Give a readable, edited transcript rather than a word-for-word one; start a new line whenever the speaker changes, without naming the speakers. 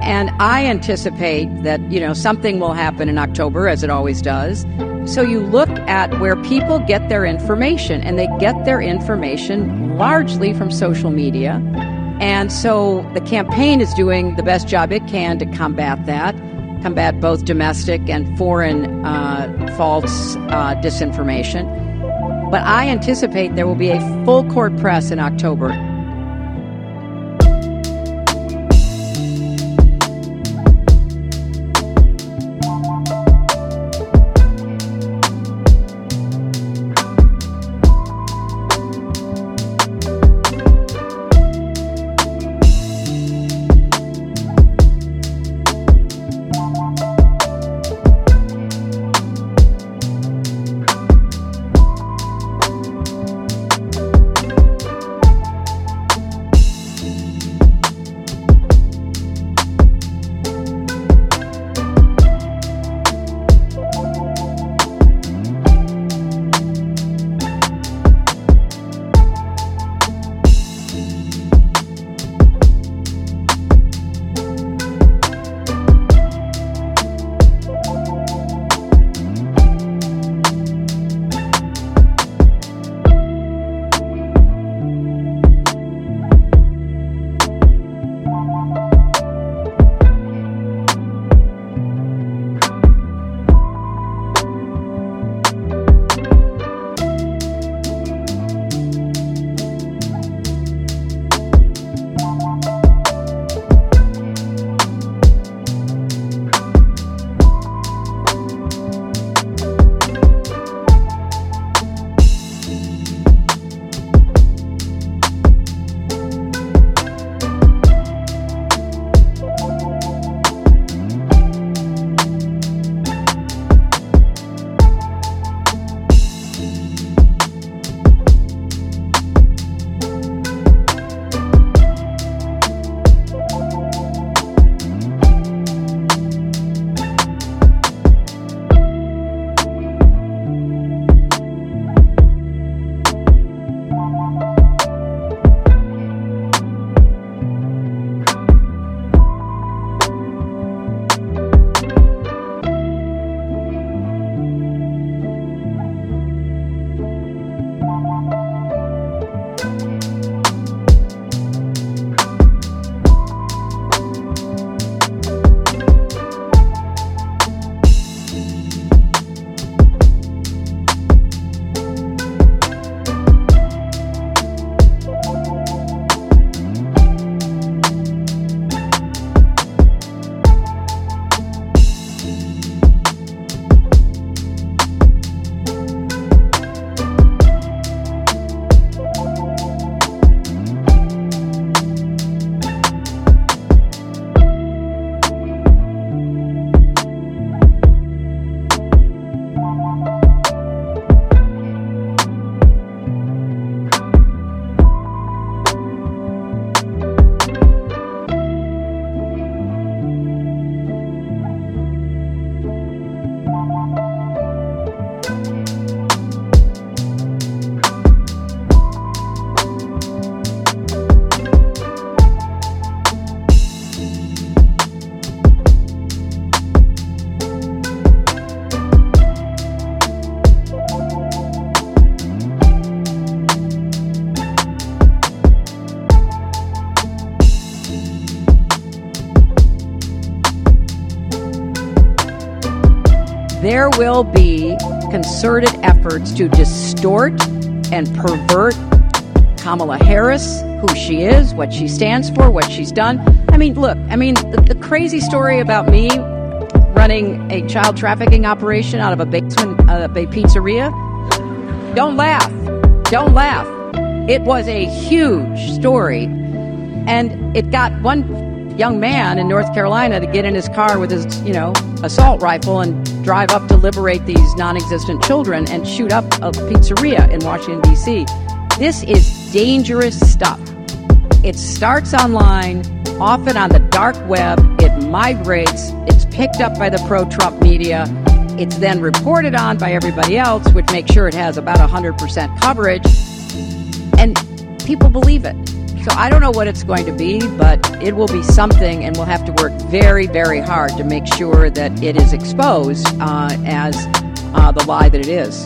And I anticipate that, something will happen in October, as it always does. So you look at where people get their information, and they get their information largely from social media. And so the campaign is doing the best job it can to combat both domestic and foreign false disinformation. But I anticipate there will be a full court press in October. there will be concerted efforts to distort and pervert Kamala Harris, who she is, what she stands for, what she's done. The crazy story about me running a child trafficking operation out of a basement of a pizzeria, don't laugh. It was a huge story, and it got one young man in North Carolina to get in his car with his, assault rifle and drive up to liberate these non-existent children and shoot up a pizzeria in Washington, D.C. This is dangerous stuff. It starts online, often on the dark web. It migrates. It's picked up by the pro-Trump media. It's then reported on by everybody else, which makes sure it has about 100% coverage. And people believe it. So I don't know what it's going to be, but it will be something, and we'll have to work very, very hard to make sure that it is exposed as the lie that it is.